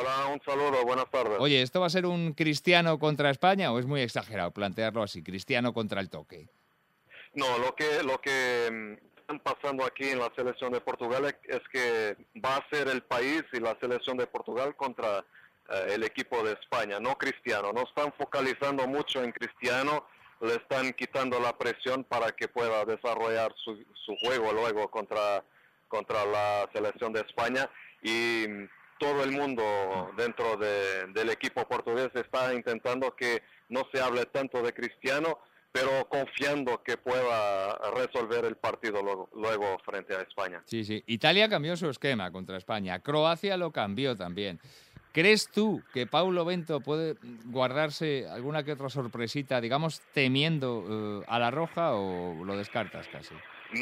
Hola, un saludo, buenas tardes. Oye, ¿esto va a ser un Cristiano contra España o es muy exagerado plantearlo así, Cristiano contra el toque? No, lo que están pasando aquí en la selección de Portugal es que va a ser el país y la selección de Portugal contra el equipo de España, no Cristiano. No están focalizando mucho en Cristiano, le están quitando la presión para que pueda desarrollar su juego luego contra la selección de España y todo el mundo dentro del equipo portugués está intentando que no se hable tanto de Cristiano, pero confiando que pueda resolver el partido luego frente a España. Sí, sí. Italia cambió su esquema contra España. Croacia lo cambió también. ¿Crees tú que Paulo Bento puede guardarse alguna que otra sorpresita, digamos, temiendo a la roja o lo descartas casi?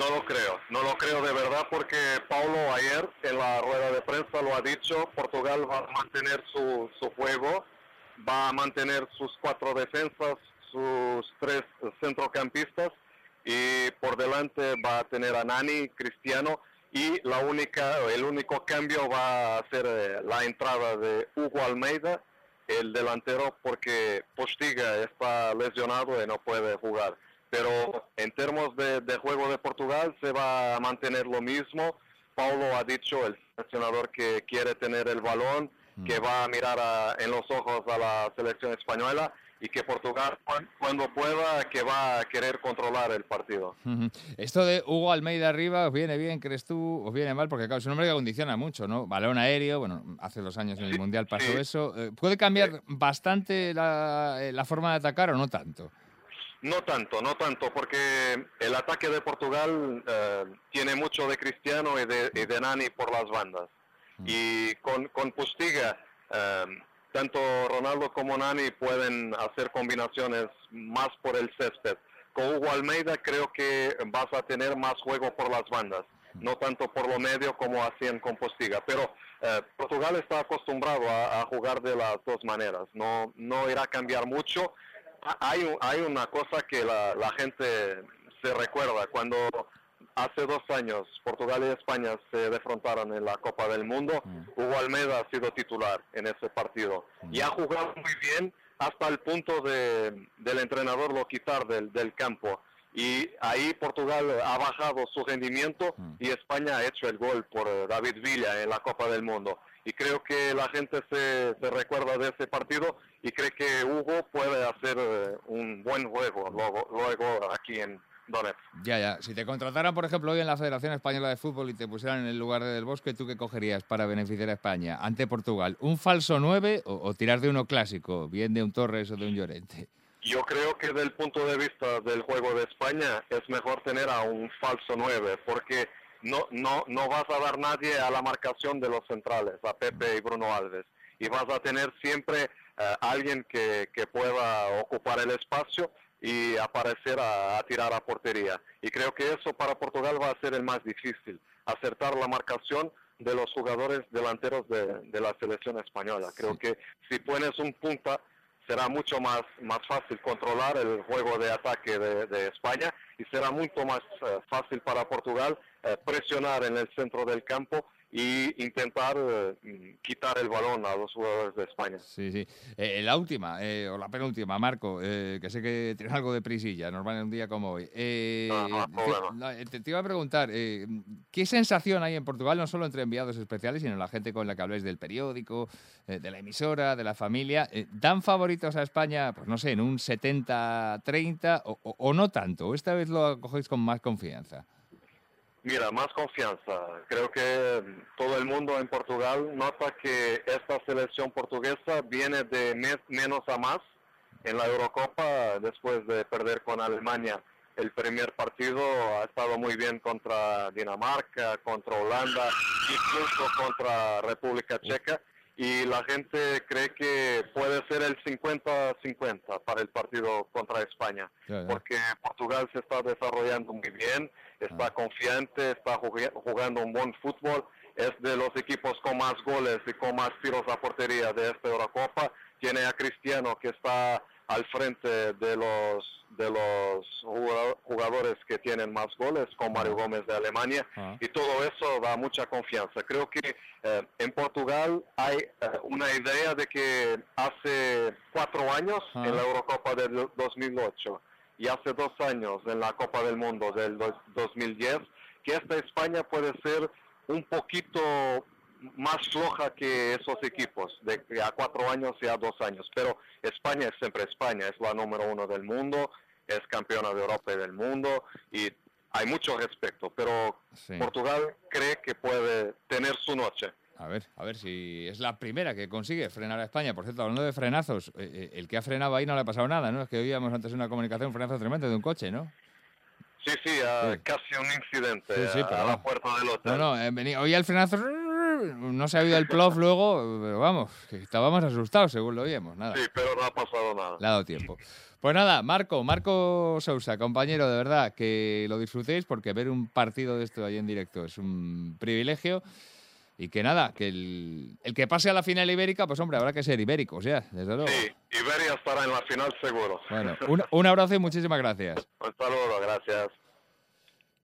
No lo creo de verdad porque Paulo ayer en la rueda de prensa lo ha dicho, Portugal va a mantener su juego, va a mantener sus 4 defensas, sus 3 centrocampistas y por delante va a tener a Nani, Cristiano y el único cambio va a ser la entrada de Hugo Almeida, el delantero, porque Postiga está lesionado y no puede jugar. Pero en términos de juego de Portugal se va a mantener lo mismo. Paulo ha dicho, el seleccionador, que quiere tener el balón, que va a mirar en los ojos a la selección española y que Portugal, cuando pueda, que va a querer controlar el partido. Esto de Hugo Almeida arriba, ¿os viene bien, crees tú? ¿Os viene mal? Porque claro, es un hombre que condiciona mucho, ¿no? Balón aéreo, bueno, hace 2 años en el Mundial pasó eso. ¿Puede cambiar bastante la forma de atacar o no tanto? No tanto, porque el ataque de Portugal tiene mucho de Cristiano y de Nani por las bandas. Y con Postiga, tanto Ronaldo como Nani pueden hacer combinaciones más por el césped. Con Hugo Almeida creo que vas a tener más juego por las bandas, no tanto por lo medio como hacían con Postiga. Pero Portugal está acostumbrado a jugar de las dos maneras, no irá a cambiar mucho. Hay una cosa que la gente se recuerda. Cuando hace 2 años Portugal y España se defrontaron en la Copa del Mundo, Hugo Almeida ha sido titular en ese partido y ha jugado muy bien hasta el punto del entrenador lo quitar del campo. Y ahí Portugal ha bajado su rendimiento y España ha hecho el gol por David Villa en la Copa del Mundo. Y creo que la gente se recuerda de ese partido y cree que Hugo puede hacer un buen juego luego aquí en Donetsk. Ya. Si te contrataran, por ejemplo, hoy en la Federación Española de Fútbol y te pusieran en el lugar de Del Bosque, ¿tú qué cogerías para beneficiar a España ante Portugal? ¿Un falso 9 o tirar de uno clásico, bien de un Torres o de un Llorente? Yo creo que desde el punto de vista del juego de España es mejor tener a un falso 9 porque no vas a dar nadie a la marcación de los centrales, a Pepe y Bruno Alves. Y vas a tener siempre alguien que pueda ocupar el espacio y aparecer a tirar a portería. Y creo que eso para Portugal va a ser el más difícil, acertar la marcación de los jugadores delanteros de la selección española. Creo que si pones un punta será mucho más fácil controlar el juego de ataque de España y será mucho más fácil para Portugal presionar en el centro del campo y intentar quitar el balón a los jugadores de España. Sí. La última, o la penúltima, Marco, que sé que tienes algo de prisilla, normal en un día como hoy. Te iba a preguntar, ¿qué sensación hay en Portugal, no solo entre enviados especiales, sino la gente con la que habláis del periódico, de la emisora, de la familia? ¿Dan favoritos a España, pues no sé, en un 70-30 o no tanto? ¿O esta vez lo cogéis con más confianza? Mira, más confianza. Creo que todo el mundo en Portugal nota que esta selección portuguesa viene de menos a más en la Eurocopa después de perder con Alemania. El primer partido ha estado muy bien contra Dinamarca, contra Holanda, incluso contra República Checa. Y la gente cree que puede ser el 50-50 para el partido contra España, porque Portugal se está desarrollando muy bien, está confiante, está jugando un buen fútbol, es de los equipos con más goles y con más tiros a portería de esta Eurocopa. Tiene a Cristiano, que está al frente de los jugadores que tienen más goles, con Mario Gómez de Alemania, y todo eso da mucha confianza. Creo que en Portugal hay una idea de que hace 4 años en la Eurocopa del 2008 y hace 2 años en la Copa del Mundo del 2010, que esta España puede ser un poquito más floja que esos equipos, de a 4 años y a 2 años. Pero España es siempre España, es la número 1 del mundo, es campeona de Europa y del mundo, y hay mucho respeto. Pero Portugal cree que puede tener su noche. A ver si es la primera que consigue frenar a España. Por cierto, hablando de frenazos, el que ha frenado ahí no le ha pasado nada, ¿no? Es que oíamos antes una comunicación, un frenazo tremendo de un coche, ¿no? Sí, casi un incidente a la puerta del hotel. No, oía el frenazo, no se ha oído el plof luego, pero vamos, que estábamos asustados según lo oíamos, nada. Sí, pero no ha pasado nada. Le ha dado tiempo. Pues nada, Marco Sousa, compañero, de verdad, que lo disfrutéis, porque ver un partido de esto ahí en directo es un privilegio. Y que nada, que el que pase a la final ibérica, pues hombre, habrá que ser ibéricos ya, desde luego. Sí, Iberia estará en la final seguro. Bueno, un abrazo y muchísimas gracias. Un saludo, gracias.